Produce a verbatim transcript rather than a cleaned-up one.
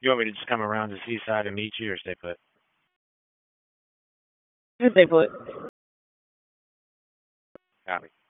You want me to just come around to Seaside and meet you, or stay put? Stay put. Copy.